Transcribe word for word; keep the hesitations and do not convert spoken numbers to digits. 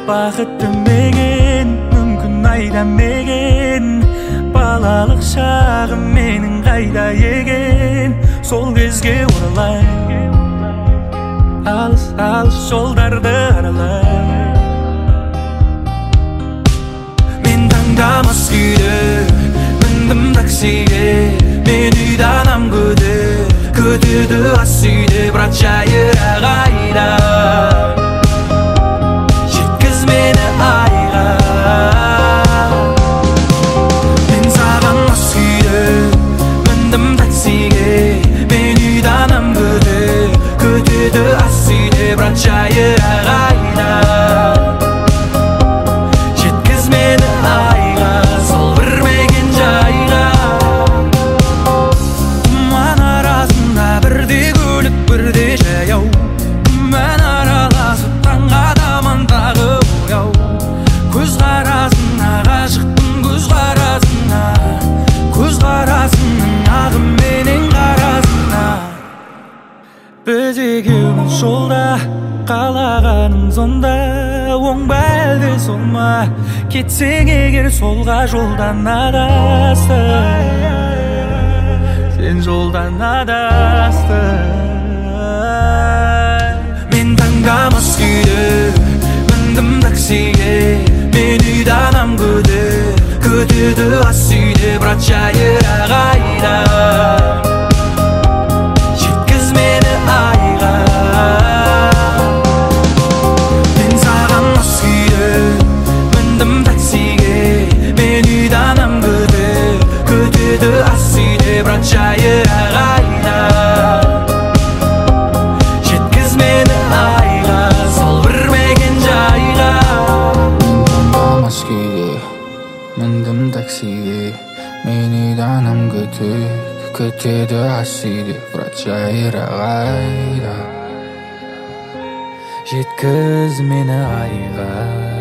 бақытты меген, мүмкін айдамеген. Балалық шағым менің қайда еген, сол кезге оралай, алыс алыс жолдарды аралай. Мен таңдамас күйде міндім таксиге, мен үйданам көтер, көтеді ас үйде, бірақ жайырақ айда. Жеткіз мені айға, мен саған ас күйде міндім таксиге, мен үйданам көтер, көтеді ас үйде, бірақ жайырақ айда. Жеткіз мені айға, сол білмеген жайға. Тұман арасында бірде көлік бірде жаяу, мен араласып таңға таман тағы ояу. Көз қарасына ғашықпын, көз қарасына, көз қарасының ағым менен қарасына. Біз екеуміз жолда, қалағаның сонда, оң ба әлде сол ма? Кетсең егер солға жолдан адастың, сен жолдан адастың. Мен таңдамас күйде міндім таксиге, мен үйданам көтер, көтеді ас үйде, бірақ жайырақ айда. Жеткіз мені айға, мен саған ас күйде міндім таксиге, мен үйданам көтер, көтеді ас үйде, бірақ жайырақ айда. Жеткіз мені айға, сол білмеген жайға. Мен таңдамас күйде міндім таксиге, мен үйданам көтер, көтеді ас үйде, бірақ жайырақ айда. Жеткіз мені айға.